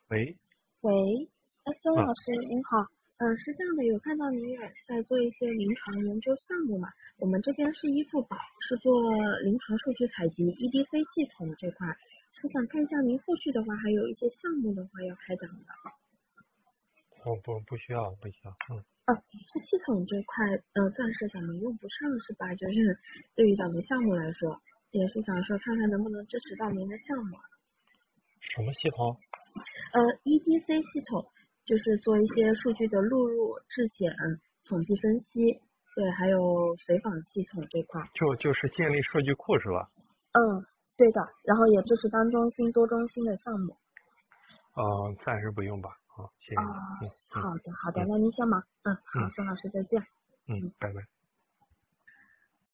喂， 喂，哎，孙啊， 老师您好，是这样的，有看到您也在做一些临床研究项目嘛？我们这边是医付宝，是做临床数据采集 EDC 系统这块，是想看一下您后续的话，还有一些项目的话要开展的。 不需要，不需要。 是系统这块，暂时咱们用不上是吧？就是对于咱们项目来说，也是想说看看能不能支持到您的项目。 什么系统？ EDC 系统就是做一些数据的录入、质检、统计分析，对，还有随访系统这块。 就是建立数据库是吧？ 嗯，对的，然后也支持单中心、多中心的项目。 暂时不用吧。好，谢谢啊， 你。 好的，好的， 嗯那您先忙。好， 嗯孙老师再见。 嗯，拜拜。